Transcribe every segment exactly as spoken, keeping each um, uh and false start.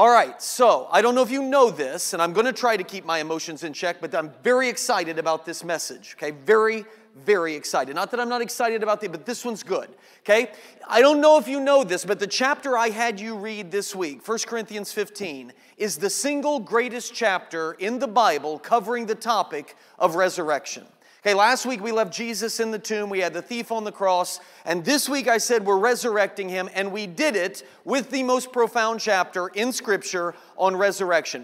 All right, so I don't know if you know this, and I'm going to try to keep my emotions in check, but I'm very excited about this message, okay? Very, very excited. Not that I'm not excited about it, but this one's good, okay? I don't know if you know this, but the chapter I had you read this week, First Corinthians fifteen, is the single greatest chapter in the Bible covering the topic of resurrection. Okay, last week we left Jesus in the tomb, we had the thief on the cross, and this week I said we're resurrecting him, and we did it with the most profound chapter in Scripture on resurrection.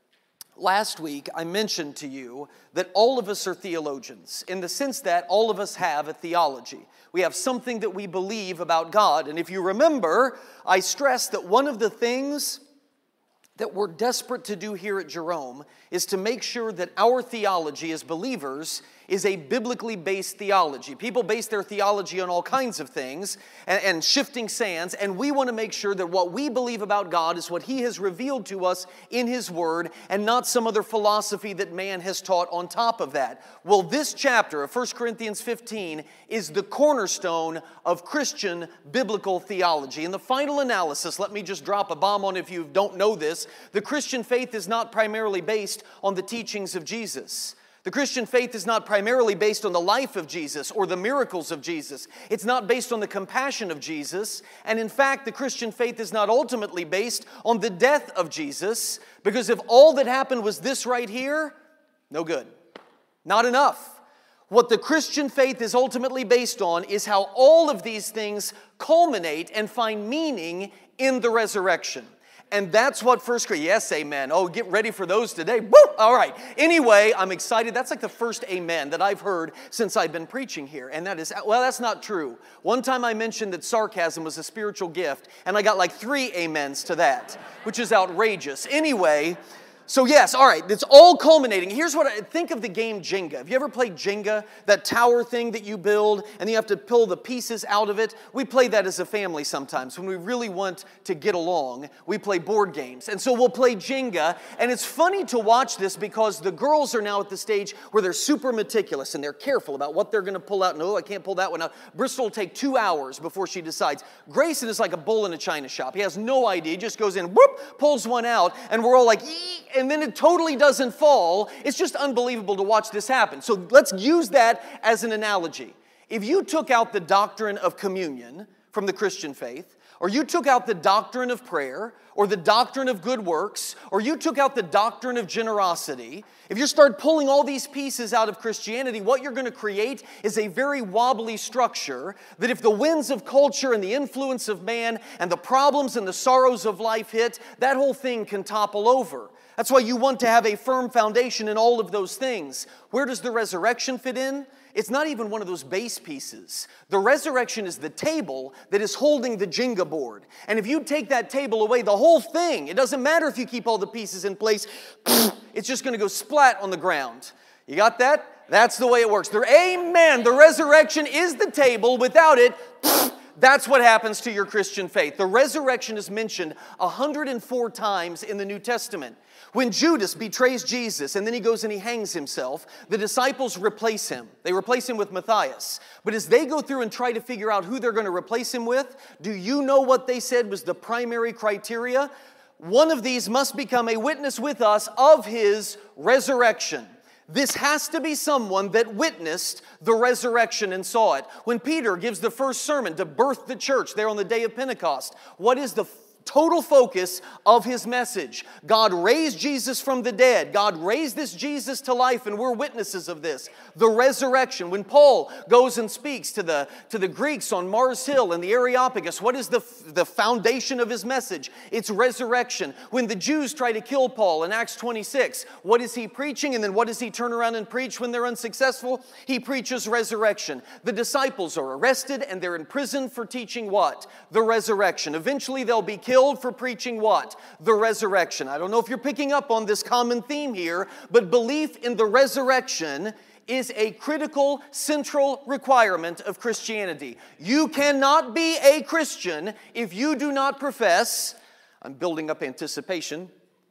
Last week I mentioned to you that all of us are theologians, in the sense that all of us have a theology. We have something that we believe about God, and if you remember, I stressed that one of the things that we're desperate to do here at Jerome is to make sure that our theology as believers is a biblically based theology. People base their theology on all kinds of things and, and shifting sands, and we want to make sure that what we believe about God is what He has revealed to us in His Word and not some other philosophy that man has taught on top of that. Well, this chapter of First Corinthians fifteen is the cornerstone of Christian biblical theology. In the final analysis, let me just drop a bomb on if you don't know this, the Christian faith is not primarily based on the teachings of Jesus. The Christian faith is not primarily based on the life of Jesus or the miracles of Jesus. It's not based on the compassion of Jesus. And in fact, the Christian faith is not ultimately based on the death of Jesus, because if all that happened was this right here, no good. Not enough. What the Christian faith is ultimately based on is how all of these things culminate and find meaning in the resurrection. And that's what First Corinthians, yes, amen. Oh, get ready for those today. Woo! All right. Anyway, I'm excited. That's like the first amen that I've heard since I've been preaching here. And that is, well, that's not true. One time I mentioned that sarcasm was a spiritual gift, and I got like three amens to that, which is outrageous. Anyway, so yes, all right, it's all culminating. Here's what I think of the game Jenga. Have you ever played Jenga? That tower thing that you build and you have to pull the pieces out of it? We play that as a family sometimes. When we really want to get along, we play board games. And so we'll play Jenga, and it's funny to watch this because the girls are now at the stage where they're super meticulous and they're careful about what they're going to pull out. No, I can't pull that one out. Bristol will take two hours before she decides. Grayson is like a bull in a china shop. He has no idea. He just goes in, whoop, pulls one out, and we're all like, ee, and then it totally doesn't fall. It's just unbelievable to watch this happen. So let's use that as an analogy. If you took out the doctrine of communion from the Christian faith, or you took out the doctrine of prayer, or the doctrine of good works, or you took out the doctrine of generosity, if you start pulling all these pieces out of Christianity, what you're going to create is a very wobbly structure that if the winds of culture and the influence of man and the problems and the sorrows of life hit, that whole thing can topple over. That's why you want to have a firm foundation in all of those things. Where does the resurrection fit in? It's not even one of those base pieces. The resurrection is the table that is holding the Jenga board. And if you take that table away, the whole thing, it doesn't matter if you keep all the pieces in place, it's just going to go splat on the ground. You got that? That's the way it works. The, amen. The resurrection is the table. Without it, that's what happens to your Christian faith. The resurrection is mentioned one hundred four times in the New Testament. When Judas betrays Jesus and then he goes and he hangs himself, the disciples replace him. They replace him with Matthias. But as they go through and try to figure out who they're going to replace him with, do you know what they said was the primary criteria? One of these must become a witness with us of his resurrection. This has to be someone that witnessed the resurrection and saw it. When Peter gives the first sermon to birth the church there on the day of Pentecost, what is the total focus of his message? God raised Jesus from the dead. God raised this Jesus to life, and we're witnesses of this. The resurrection. When Paul goes and speaks to the, to the Greeks on Mars Hill and the Areopagus, what is the, the foundation of his message? It's resurrection. When the Jews try to kill Paul in Acts twenty-six, what is he preaching? And then what does he turn around and preach when they're unsuccessful? He preaches resurrection. The disciples are arrested and they're in prison for teaching what? The resurrection. Eventually they'll be killed for preaching what? The resurrection. I don't know if you're picking up on this common theme here, but belief in the resurrection is a critical, central requirement of Christianity. You cannot be a Christian if you do not profess, I'm building up anticipation,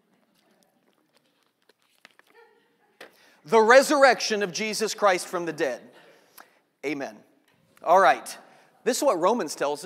the resurrection of Jesus Christ from the dead. Amen. All right. This is what Romans tells us.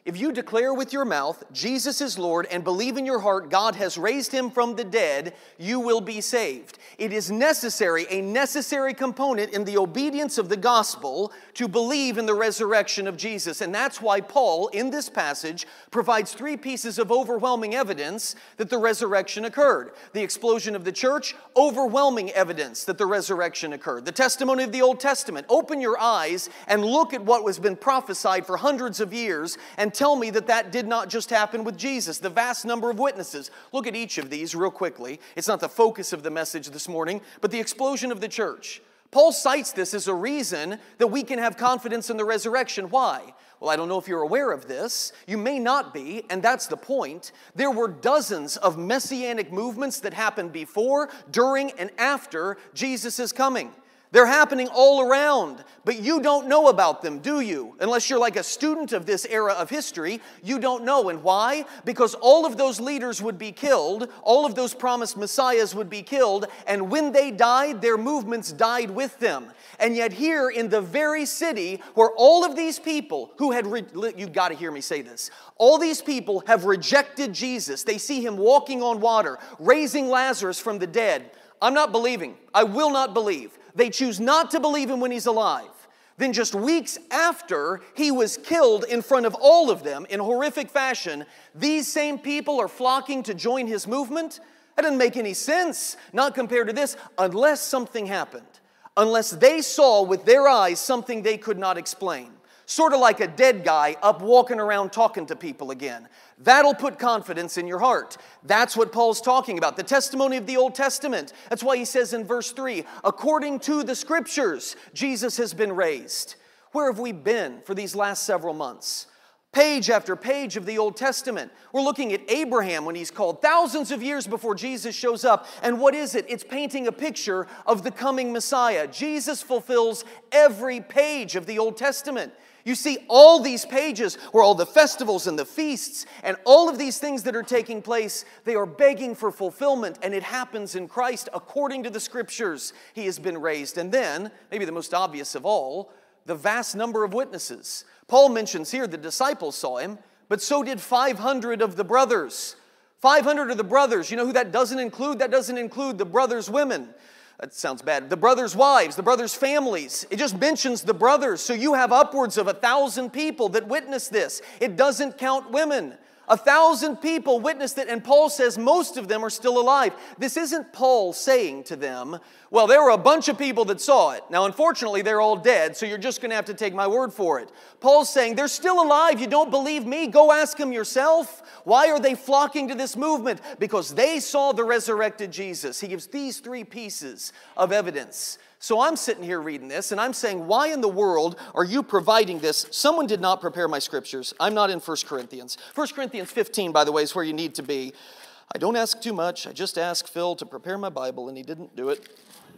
If you declare with your mouth, Jesus is Lord, and believe in your heart God has raised him from the dead, you will be saved. It is necessary, a necessary component in the obedience of the gospel to believe in the resurrection of Jesus. And that's why Paul, in this passage, provides three pieces of overwhelming evidence that the resurrection occurred. The explosion of the church, overwhelming evidence that the resurrection occurred. The testimony of the Old Testament. Open your eyes and look at what was been prophesied for hundreds of years and tell me that that did not just happen with Jesus. The vast number of witnesses. Look at each of these real quickly. It's not the focus of the message this morning, but the explosion of the church. Paul cites this as a reason that we can have confidence in the resurrection. Why? Well, I don't know if you're aware of this. You may not be, and that's the point. There were dozens of messianic movements that happened before, during, and after Jesus' coming. They're happening all around, but you don't know about them, do you? Unless you're like a student of this era of history, you don't know. And why? Because all of those leaders would be killed, all of those promised messiahs would be killed, and when they died, their movements died with them. And yet here in the very city where all of these people who had, re- you've got to hear me say this, all these people have rejected Jesus. They see him walking on water, raising Lazarus from the dead. I'm not believing. I will not believe. They choose not to believe him when he's alive. Then just weeks after he was killed in front of all of them in horrific fashion, these same people are flocking to join his movement? That doesn't make any sense, not compared to this, unless something happened. Unless they saw with their eyes something they could not explain. Sort of like a dead guy up walking around talking to people again. That'll put confidence in your heart. That's what Paul's talking about. The testimony of the Old Testament. That's why he says in verse three, according to the Scriptures, Jesus has been raised. Where have we been for these last several months? Page after page of the Old Testament. We're looking at Abraham when he's called thousands of years before Jesus shows up. And what is it? It's painting a picture of the coming Messiah. Jesus fulfills every page of the Old Testament. You see all these pages where all the festivals and the feasts and all of these things that are taking place, they are begging for fulfillment, and it happens in Christ according to the Scriptures. He has been raised. And then, maybe the most obvious of all, the vast number of witnesses. Paul mentions here the disciples saw him, but so did five hundred of the brothers. five hundred of the brothers. You know who that doesn't include? That doesn't include the brothers' women. That sounds bad. The brothers' wives, the brothers' families. It just mentions the brothers. So you have upwards of a thousand people that witness this. It doesn't count women. A thousand people witnessed it, and Paul says most of them are still alive. This isn't Paul saying to them, well, there were a bunch of people that saw it. Now, unfortunately, they're all dead, so you're just going to have to take my word for it. Paul's saying, they're still alive. You don't believe me? Go ask them yourself. Why are they flocking to this movement? Because they saw the resurrected Jesus. He gives these three pieces of evidence. So I'm sitting here reading this, and I'm saying, why in the world are you providing this? Someone did not prepare my scriptures. I'm not in First Corinthians. First Corinthians fifteen, by the way, is where you need to be. I don't ask too much. I just ask Phil to prepare my Bible, and he didn't do it.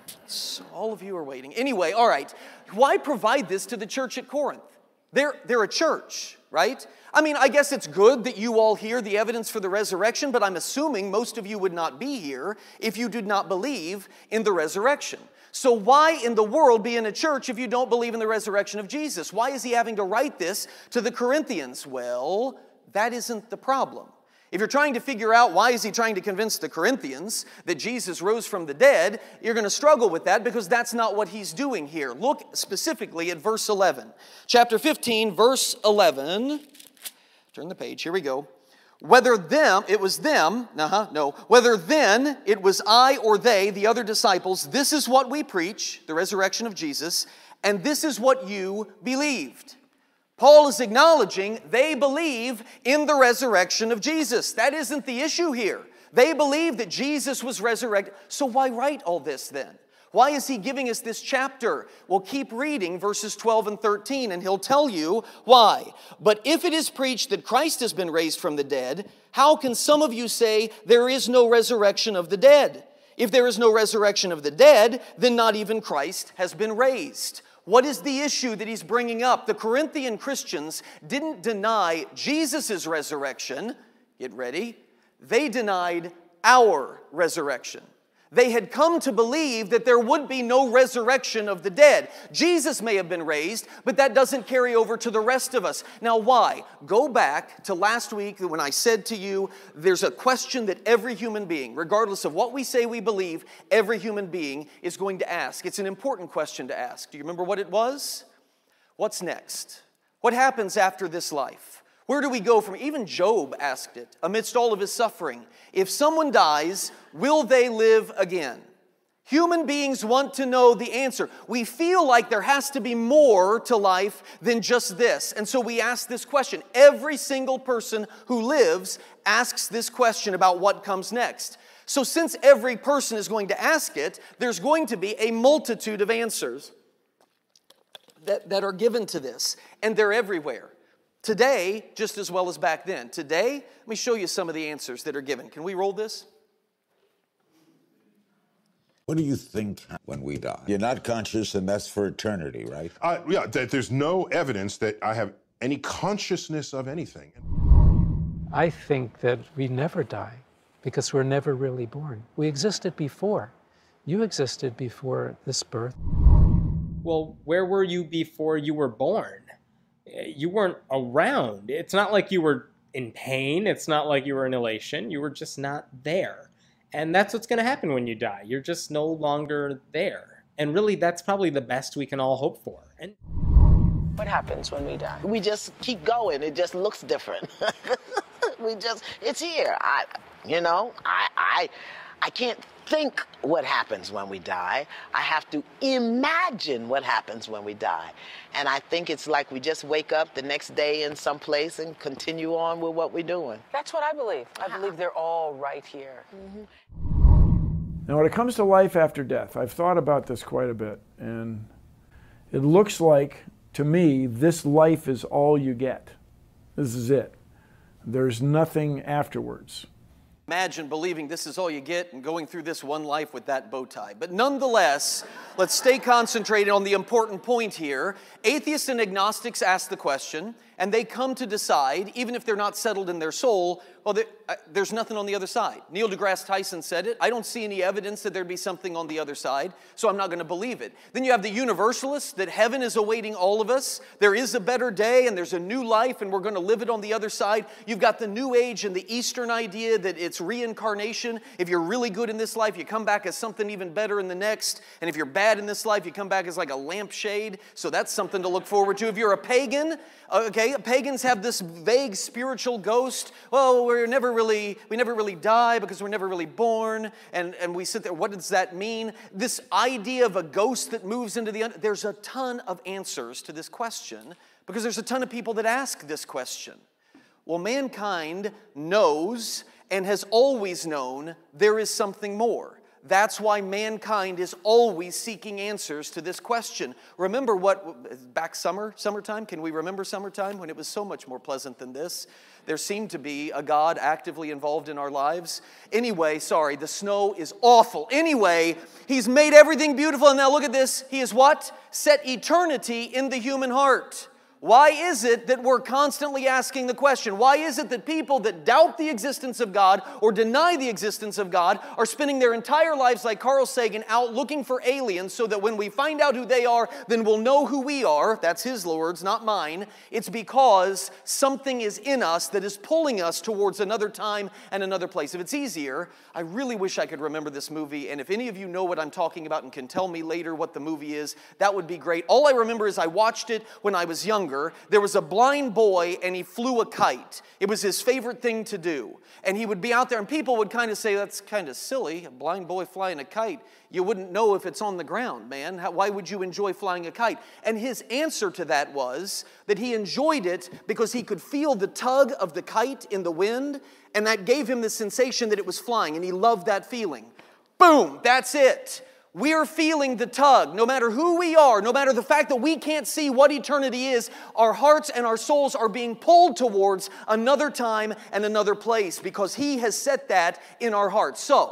So all of you are waiting. Anyway, all right. Why provide this to the church at Corinth? They're, they're a church, right? I mean, I guess it's good that you all hear the evidence for the resurrection, but I'm assuming most of you would not be here if you did not believe in the resurrection. So why in the world be in a church if you don't believe in the resurrection of Jesus? Why is he having to write this to the Corinthians? Well, that isn't the problem. If you're trying to figure out why is he trying to convince the Corinthians that Jesus rose from the dead, you're going to struggle with that because that's not what he's doing here. Look specifically at verse eleven. Chapter fifteen, verse eleven. Turn the page. Here we go. Whether them, it was them, uh-huh, no, whether then it was I or they, the other disciples, this is what we preach, the resurrection of Jesus, and this is what you believed. Paul is acknowledging they believe in the resurrection of Jesus. That isn't the issue here. They believe that Jesus was resurrected. So why write all this then? Why is he giving us this chapter? Well, keep reading verses twelve and thirteen, and he'll tell you why. But if it is preached that Christ has been raised from the dead, how can some of you say there is no resurrection of the dead? If there is no resurrection of the dead, then not even Christ has been raised. What is the issue that he's bringing up? The Corinthian Christians didn't deny Jesus' resurrection. Get ready. They denied our resurrection. They had come to believe that there would be no resurrection of the dead. Jesus may have been raised, but that doesn't carry over to the rest of us. Now, why? Go back to last week when I said to you, there's a question that every human being, regardless of what we say we believe, every human being is going to ask. It's an important question to ask. Do you remember what it was? What's next? What happens after this life? Where do we go from? Even Job asked it amidst all of his suffering. If someone dies, will they live again? Human beings want to know the answer. We feel like there has to be more to life than just this. And so we ask this question. Every single person who lives asks this question about what comes next. So since every person is going to ask it, there's going to be a multitude of answers that, that are given to this. And they're everywhere. Today, just as well as back then. Today, let me show you some of the answers that are given. Can we roll this? What do you think when we die? You're not conscious, and that's for eternity, right? Uh, yeah, th- there's no evidence that I have any consciousness of anything. I think that we never die because we're never really born. We existed before. You existed before this birth. Well, where were you before you were born? You weren't around. It's not like you were in pain. It's not like you were in elation. You were just not there. And that's what's going to happen when you die. You're just no longer there. And really, that's probably the best we can all hope for. And what happens when we die? We just keep going. It just looks different. we just, it's here. I, you know, I, I, I can't think what happens when we die. I have to imagine what happens when we die. And I think it's like we just wake up the next day in some place and continue on with what we're doing. That's what I believe. I believe they're all right here. Mm-hmm. Now, when it comes to life after death, I've thought about this quite a bit. And it looks like, to me, this life is all you get. This is it. There's nothing afterwards. Imagine believing this is all you get and going through this one life with that bow tie. But nonetheless, let's stay concentrated on the important point here. Atheists and agnostics ask the question, and they come to decide, even if they're not settled in their soul, well, there, uh, there's nothing on the other side. Neil deGrasse Tyson said it. I don't see any evidence that there'd be something on the other side, so I'm not going to believe it. Then you have the universalists, that heaven is awaiting all of us. There is a better day, and there's a new life, and we're going to live it on the other side. You've got the New Age and the Eastern idea that it's reincarnation. If you're really good in this life, you come back as something even better in the next. And if you're bad in this life, you come back as like a lampshade. So that's something to look forward to. If you're a pagan, okay, pagans have this vague spiritual ghost. Well, we're never really, we never really die because we're never really born. And, and we sit there, what does that mean? This idea of a ghost that moves into the, un- there's a ton of answers to this question because there's a ton of people that ask this question. Well, mankind knows and has always known there is something more. That's why mankind is always seeking answers to this question. Remember what, back summer, summertime? Can we remember summertime when it was so much more pleasant than this? There seemed to be a God actively involved in our lives. Anyway, sorry, the snow is awful. Anyway, He's made everything beautiful. And now look at this. He has what? Set eternity in the human heart. Why is it that we're constantly asking the question? Why is it that people that doubt the existence of God or deny the existence of God are spending their entire lives like Carl Sagan out looking for aliens so that when we find out who they are, then we'll know who we are? That's his words, not mine. It's because something is in us that is pulling us towards another time and another place. If it's easier, I really wish I could remember this movie, and if any of you know what I'm talking about and can tell me later what the movie is, that would be great. All I remember is I watched it when I was younger. There was a blind boy and he flew a kite. It was his favorite thing to do. And he would be out there and people would kind of say, that's kind of silly, a blind boy flying a kite. You wouldn't know if it's on the ground, man. How, why would you enjoy flying a kite? And his answer to that was that he enjoyed it because he could feel the tug of the kite in the wind, and that gave him the sensation that it was flying, and he loved that feeling. Boom, that's it. We're feeling the tug. No matter who we are, no matter the fact that we can't see what eternity is, our hearts and our souls are being pulled towards another time and another place because He has set that in our hearts. So,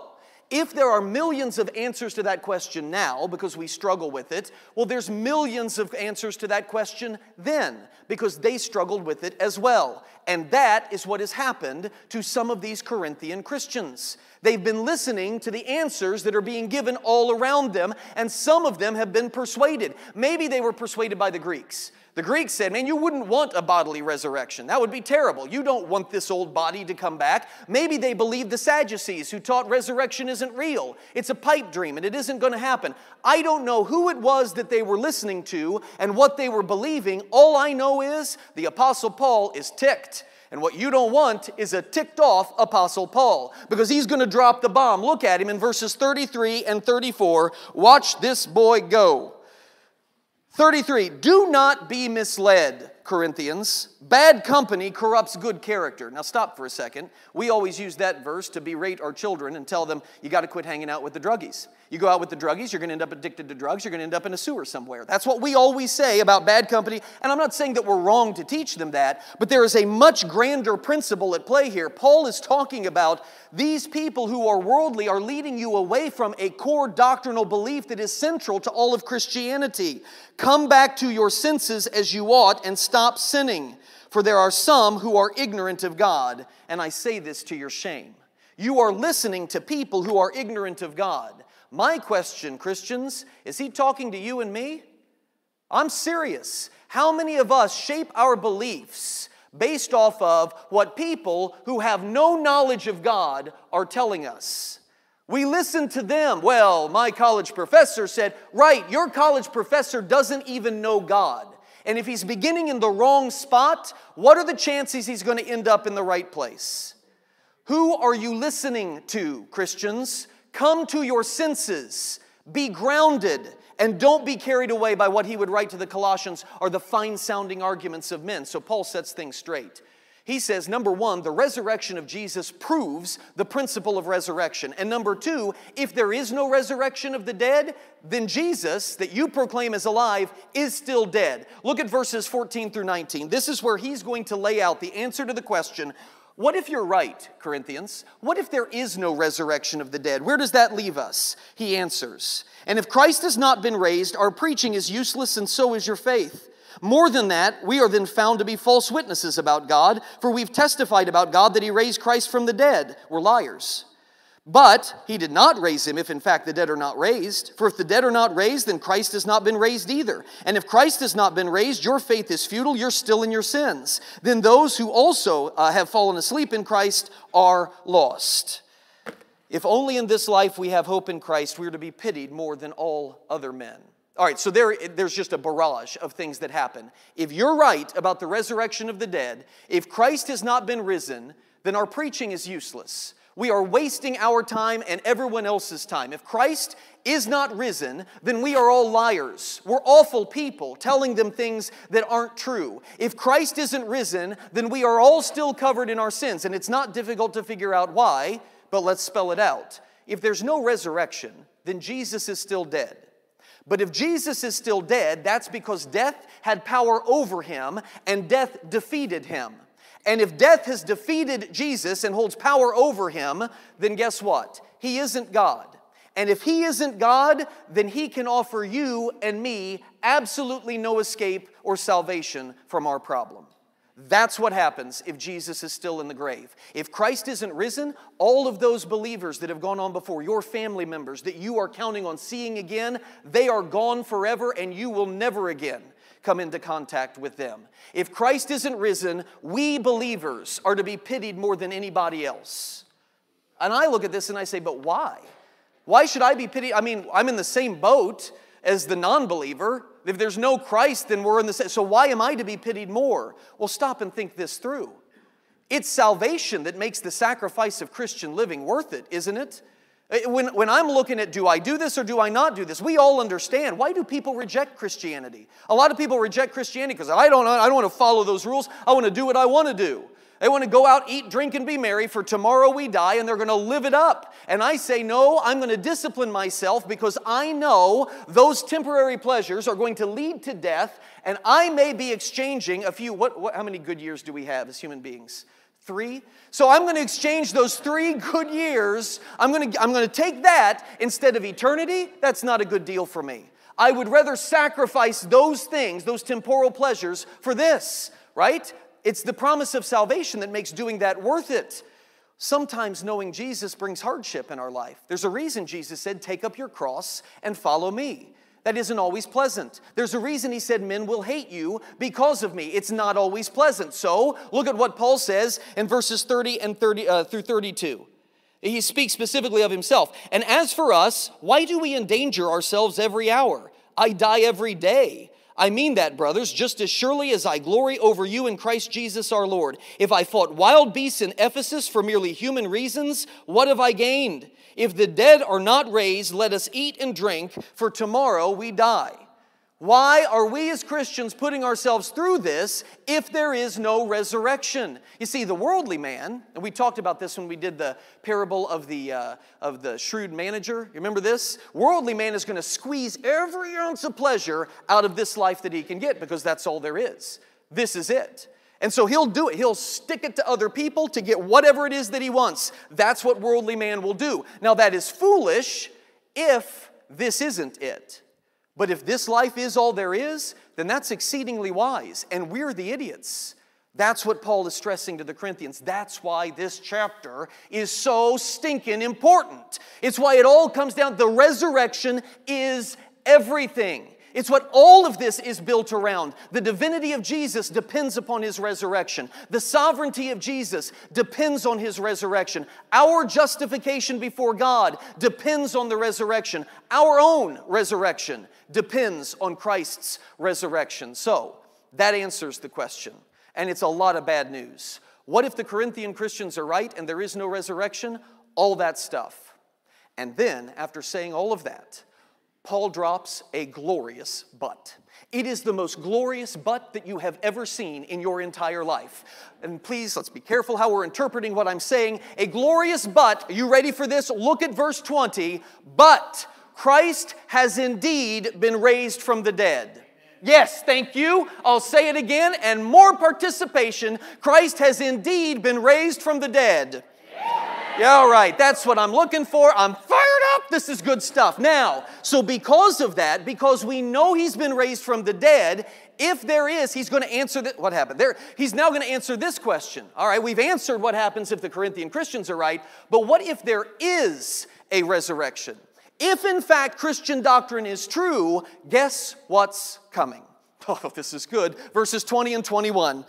If there are millions of answers to that question now because we struggle with it, well, there's millions of answers to that question then because they struggled with it as well. And that is what has happened to some of these Corinthian Christians. They've been listening to the answers that are being given all around them, and some of them have been persuaded. Maybe they were persuaded by the Greeks. The Greeks said, man, you wouldn't want a bodily resurrection. That would be terrible. You don't want this old body to come back. Maybe they believed the Sadducees who taught resurrection isn't real. It's a pipe dream and it isn't going to happen. I don't know who it was that they were listening to and what they were believing. All I know is the Apostle Paul is ticked. And what you don't want is a ticked off Apostle Paul, because he's going to drop the bomb. Look at him in verses thirty-three and thirty-four. Watch this boy go. thirty-three, do not be misled, Corinthians. Bad company corrupts good character. Now stop for a second. We always use that verse to berate our children and tell them, you got to quit hanging out with the druggies. You go out with the druggies, you're going to end up addicted to drugs, you're going to end up in a sewer somewhere. That's what we always say about bad company, and I'm not saying that we're wrong to teach them that, but there is a much grander principle at play here. Paul is talking about these people who are worldly are leading you away from a core doctrinal belief that is central to all of Christianity. Come back to your senses as you ought and stop sinning, for there are some who are ignorant of God, and I say this to your shame. You are listening to people who are ignorant of God. My question, Christians, is he talking to you and me? I'm serious. How many of us shape our beliefs based off of what people who have no knowledge of God are telling us? We listen to them. Well, my college professor said, right, your college professor doesn't even know God. And if he's beginning in the wrong spot, what are the chances he's going to end up in the right place? Who are you listening to, Christians? Come to your senses. Be grounded. And don't be carried away by what he would write to the Colossians are the fine-sounding arguments of men. So Paul sets things straight. He says, number one, the resurrection of Jesus proves the principle of resurrection. And number two, if there is no resurrection of the dead, then Jesus, that you proclaim as alive, is still dead. Look at verses fourteen through nineteen. This is where he's going to lay out the answer to the question, what if you're right, Corinthians? What if there is no resurrection of the dead? Where does that leave us? He answers, and if Christ has not been raised, our preaching is useless and so is your faith. More than that, we are then found to be false witnesses about God, for we've testified about God that he raised Christ from the dead. We're liars. But he did not raise him if in fact the dead are not raised. For if the dead are not raised, then Christ has not been raised either. And if Christ has not been raised, your faith is futile, you're still in your sins. Then those who also uh, have fallen asleep in Christ are lost. If only in this life we have hope in Christ, we are to be pitied more than all other men. All right, so there, there's just a barrage of things that happen. If you're right about the resurrection of the dead, if Christ has not been risen, then our preaching is useless. We are wasting our time and everyone else's time. If Christ is not risen, then we are all liars. We're awful people telling them things that aren't true. If Christ isn't risen, then we are all still covered in our sins. And it's not difficult to figure out why, but let's spell it out. If there's no resurrection, then Jesus is still dead. But if Jesus is still dead, that's because death had power over him and death defeated him. And if death has defeated Jesus and holds power over him, then guess what? He isn't God. And if he isn't God, then he can offer you and me absolutely no escape or salvation from our problem. That's what happens if Jesus is still in the grave. If Christ isn't risen, all of those believers that have gone on before, your family members that you are counting on seeing again, they are gone forever and you will never again come into contact with them. If Christ isn't risen, we believers are to be pitied more than anybody else. And I look at this and I say, but why? Why should I be pitied? I mean, I'm in the same boat as the non-believer. If there's no Christ, then we're in the same. So why am I to be pitied more? Well, stop and think this through. It's salvation that makes the sacrifice of Christian living worth it, isn't it? When, when I'm looking at, do I do this or do I not do this? We all understand. Why do people reject Christianity? A lot of people reject Christianity because I don't, I don't want to follow those rules. I want to do what I want to do. They want to go out, eat, drink, and be merry, for tomorrow we die, and they're going to live it up. And I say, no, I'm going to discipline myself because I know those temporary pleasures are going to lead to death, and I may be exchanging a few, what, what, how many good years do we have as human beings? Three? So I'm going to exchange those three good years. I'm going to, I'm going to take that instead of eternity. That's not a good deal for me. I would rather sacrifice those things, those temporal pleasures, for this, right? It's the promise of salvation that makes doing that worth it. Sometimes knowing Jesus brings hardship in our life. There's a reason Jesus said, take up your cross and follow me. That isn't always pleasant. There's a reason he said men will hate you because of me. It's not always pleasant. So look at what Paul says in verses thirty and thirty uh, through thirty-two. He speaks specifically of himself. And as for us, why do we endanger ourselves every hour? I die every day. I mean that, brothers, just as surely as I glory over you in Christ Jesus our Lord. If I fought wild beasts in Ephesus for merely human reasons, what have I gained? If the dead are not raised, let us eat and drink, for tomorrow we die. Why are we as Christians putting ourselves through this if there is no resurrection? You see, the worldly man, and we talked about this when we did the parable of the, uh, of the shrewd manager. You remember this? Worldly man is going to squeeze every ounce of pleasure out of this life that he can get because that's all there is. This is it. And so he'll do it. He'll stick it to other people to get whatever it is that he wants. That's what worldly man will do. Now that is foolish if this isn't it. But if this life is all there is, then that's exceedingly wise. And we're the idiots. That's what Paul is stressing to the Corinthians. That's why this chapter is so stinking important. It's why it all comes down. The resurrection is everything. It's what all of this is built around. The divinity of Jesus depends upon his resurrection. The sovereignty of Jesus depends on his resurrection. Our justification before God depends on the resurrection. Our own resurrection depends on Christ's resurrection. So, that answers the question. And it's a lot of bad news. What if the Corinthian Christians are right and there is no resurrection? All that stuff. And then, after saying all of that, Paul drops a glorious but. It is the most glorious but that you have ever seen in your entire life. And please, let's be careful how we're interpreting what I'm saying. A glorious but, are you ready for this? Look at verse twenty. But Christ has indeed been raised from the dead. Yes, thank you. I'll say it again, and more participation. Christ has indeed been raised from the dead. Yeah, all right, that's what I'm looking for. I'm fired up. This is good stuff. Now, so because of that, because we know he's been raised from the dead, if there is, he's going to answer that. What happened there? He's now going to answer this question. All right, we've answered what happens if the Corinthian Christians are right, but what if there is a resurrection? If in fact Christian doctrine is true, guess what's coming? Oh, this is good. Verses twenty and twenty-one.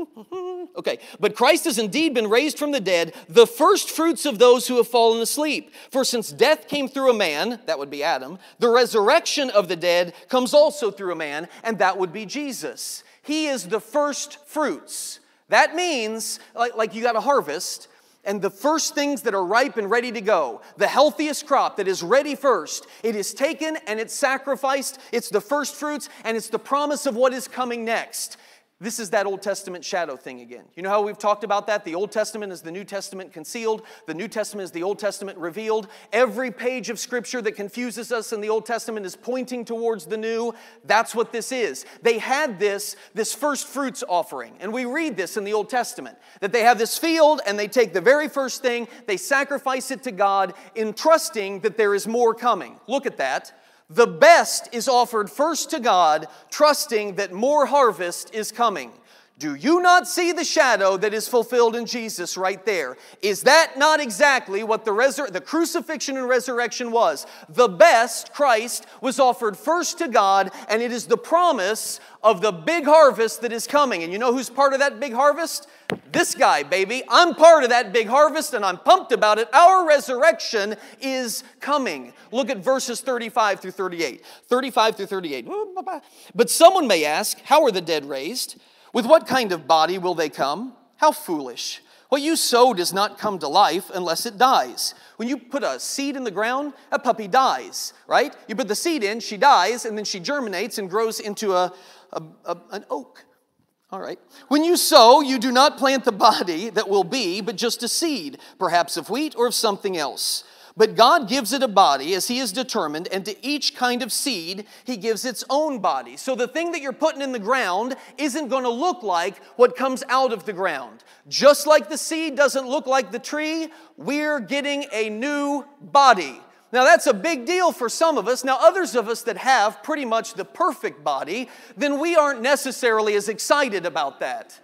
Okay. But Christ has indeed been raised from the dead, the first fruits of those who have fallen asleep. For since death came through a man, that would be Adam, the resurrection of the dead comes also through a man, and that would be Jesus. He is the first fruits. That means, like, like you got a harvest, and the first things that are ripe and ready to go, the healthiest crop that is ready first, it is taken and it's sacrificed. It's the first fruits and it's the promise of what is coming next. This is that Old Testament shadow thing again. You know how we've talked about that? The Old Testament is the New Testament concealed. The New Testament is the Old Testament revealed. Every page of Scripture that confuses us in the Old Testament is pointing towards the New. That's what this is. They had this, this first fruits offering. And we read this in the Old Testament. That they have this field and they take the very first thing, they sacrifice it to God in trusting that there is more coming. Look at that. The best is offered first to God, trusting that more harvest is coming. Do you not see the shadow that is fulfilled in Jesus right there? Is that not exactly what the, resur- the crucifixion and resurrection was? The best, Christ, was offered first to God, and it is the promise of the big harvest that is coming. And you know who's part of that big harvest? This guy, baby. I'm part of that big harvest, and I'm pumped about it. Our resurrection is coming. Look at verses thirty-five through thirty-eight. thirty-five through thirty-eight. But someone may ask, how are the dead raised? With what kind of body will they come? How foolish. What you sow does not come to life unless it dies. When you put a seed in the ground, a puppy dies, right? You put the seed in, she dies, and then she germinates and grows into a, a, a an oak. All right. When you sow, you do not plant the body that will be, but just a seed, perhaps of wheat or of something else. But God gives it a body as he has determined, and to each kind of seed he gives its own body. So the thing that you're putting in the ground isn't going to look like what comes out of the ground. Just like the seed doesn't look like the tree, we're getting a new body. Now that's a big deal for some of us. Now others of us that have pretty much the perfect body, then we aren't necessarily as excited about that.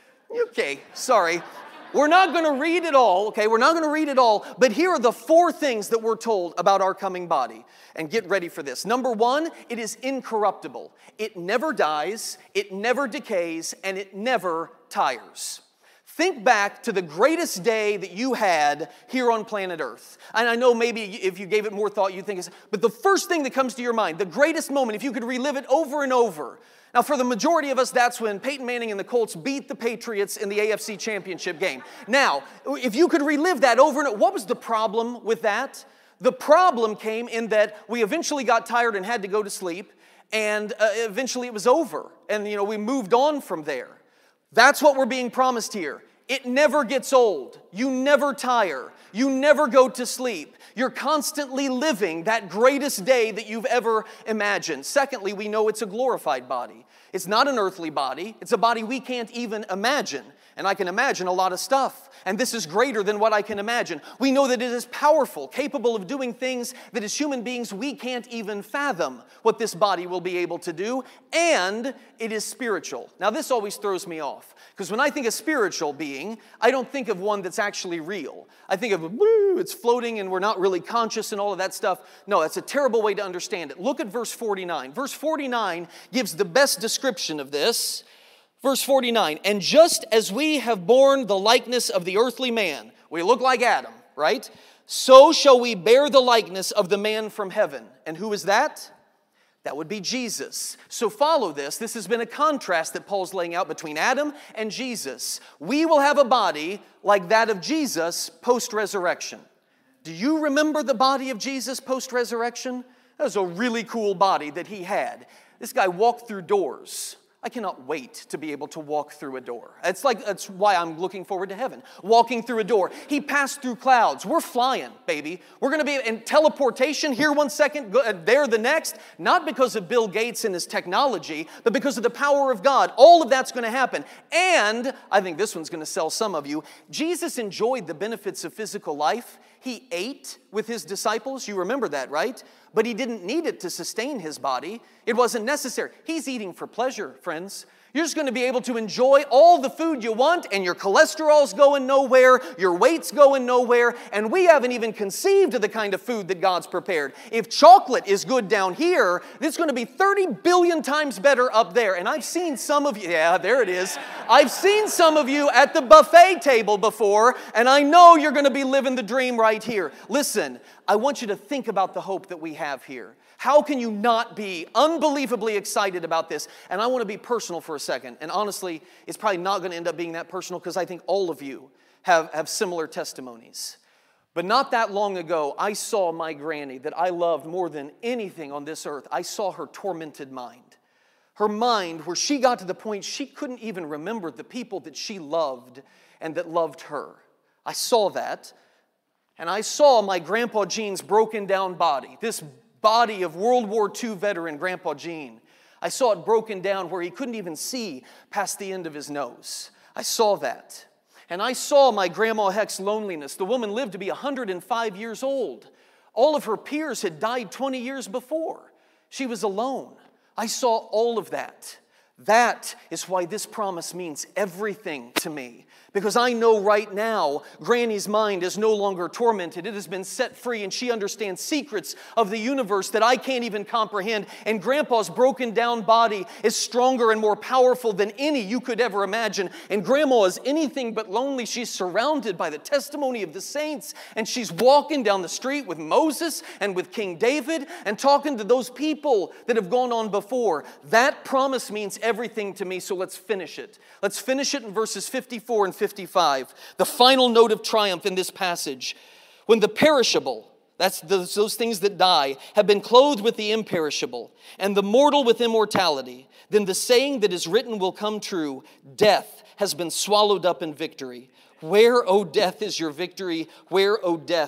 Okay, sorry. We're not going to read it all, okay? We're not going to read it all, but here are the four things that we're told about our coming body. And get ready for this. Number one, it is incorruptible. It never dies, it never decays, and it never tires. Think back to the greatest day that you had here on planet Earth. And I know maybe if you gave it more thought, you'd think it's, but the first thing that comes to your mind, the greatest moment, if you could relive it over and over. Now, for the majority of us, that's when Peyton Manning and the Colts beat the Patriots in the A F C Championship game. Now, if you could relive that over and over, what was the problem with that? The problem came in that we eventually got tired and had to go to sleep, and uh, eventually it was over. And, you know, we moved on from there. That's what we're being promised here. It never gets old. You never tire. You never go to sleep. You're constantly living that greatest day that you've ever imagined. Secondly, we know it's a glorified body. It's not an earthly body. It's a body we can't even imagine. And I can imagine a lot of stuff. And this is greater than what I can imagine. We know that it is powerful, capable of doing things that as human beings we can't even fathom what this body will be able to do. And it is spiritual. Now this always throws me off. Because when I think of spiritual being, I don't think of one that's actually real. I think of, woo, it's floating and we're not really conscious and all of that stuff. No, that's a terrible way to understand it. Look at verse forty-nine. Verse forty-nine gives the best description of this. Verse forty-nine, and just as we have borne the likeness of the earthly man, we look like Adam, right? So shall we bear the likeness of the man from heaven. And who is that? That would be Jesus. So follow this. This has been a contrast that Paul's laying out between Adam and Jesus. We will have a body like that of Jesus post-resurrection. Do you remember the body of Jesus post-resurrection? That was a really cool body that he had. This guy walked through doors. I cannot wait to be able to walk through a door. It's like, that's why I'm looking forward to heaven. Walking through a door. He passed through clouds. We're flying, baby. We're going to be in teleportation here one second, go, uh, there the next. Not because of Bill Gates and his technology, but because of the power of God. All of that's going to happen. And, I think this one's going to sell some of you, Jesus enjoyed the benefits of physical life. He ate with his disciples. You remember that, right? But he didn't need it to sustain his body. It wasn't necessary. He's eating for pleasure, friends. You're just going to be able to enjoy all the food you want, and your cholesterol's going nowhere, your weight's going nowhere, and we haven't even conceived of the kind of food that God's prepared. If chocolate is good down here, it's going to be thirty billion times better up there. And I've seen some of you, yeah, there it is. I've seen some of you at the buffet table before, and I know you're going to be living the dream right here. Listen, I want you to think about the hope that we have here. How can you not be unbelievably excited about this? And I want to be personal for a second. And honestly, it's probably not going to end up being that personal because I think all of you have, have similar testimonies. But not that long ago, I saw my granny that I loved more than anything on this earth. I saw her tormented mind. Her mind where she got to the point she couldn't even remember the people that she loved and that loved her. I saw that. And I saw my Grandpa Gene's broken down body. This body of World War Two veteran Grandpa Gene. I saw it broken down where he couldn't even see past the end of his nose. I saw that. And I saw my Grandma Heck's loneliness. The woman lived to be one hundred five years old. All of her peers had died twenty years before. She was alone. I saw all of that. That is why this promise means everything to me. Because I know right now, Granny's mind is no longer tormented. It has been set free, and she understands secrets of the universe that I can't even comprehend. And Grandpa's broken down body is stronger and more powerful than any you could ever imagine. And Grandma is anything but lonely. She's surrounded by the testimony of the saints, and she's walking down the street with Moses and with King David and talking to those people that have gone on before. That promise means everything to me, so let's finish it. Let's finish it in verses fifty-four and fifty-five. The final note of triumph in this passage. When the perishable, that's those, those things that die, have been clothed with the imperishable, and the mortal with immortality, then the saying that is written will come true. Death has been swallowed up in victory. Where, O death, is your victory? Where, O death,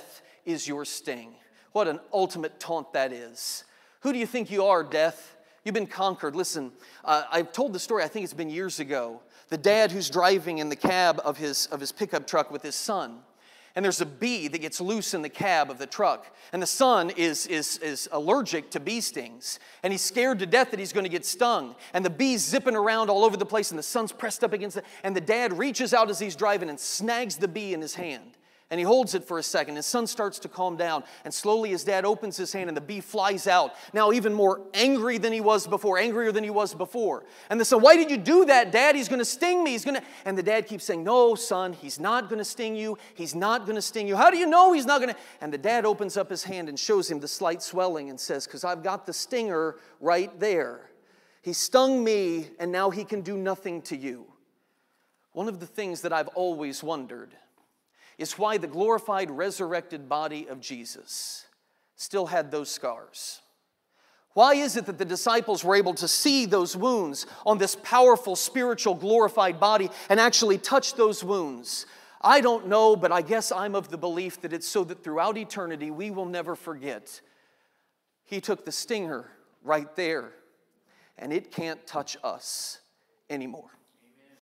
is your sting. What an ultimate taunt that is. Who do you think you are, death? You've been conquered. Listen, uh, I've told the story, I think it's been years ago. The dad who's driving in the cab of his, of his pickup truck with his son. And there's a bee that gets loose in the cab of the truck. And the son is, is, is allergic to bee stings. And he's scared to death that he's going to get stung. And the bee's zipping around all over the place, and the son's pressed up against it. And the dad reaches out as he's driving and snags the bee in his hand. And he holds it for a second. His son starts to calm down. And slowly his dad opens his hand and the bee flies out. Now even more angry than he was before, angrier than he was before. And the son, why did you do that, Dad? He's going to sting me. He's going to... And the dad keeps saying, no, son, he's not going to sting you. He's not going to sting you. How do you know he's not going to... And the dad opens up his hand and shows him the slight swelling and says, because I've got the stinger right there. He stung me and now he can do nothing to you. One of the things that I've always wondered is why the glorified, resurrected body of Jesus still had those scars. Why is it that the disciples were able to see those wounds on this powerful, spiritual, glorified body and actually touch those wounds? I don't know, but I guess I'm of the belief that it's so that throughout eternity we will never forget. He took the stinger right there, and it can't touch us anymore.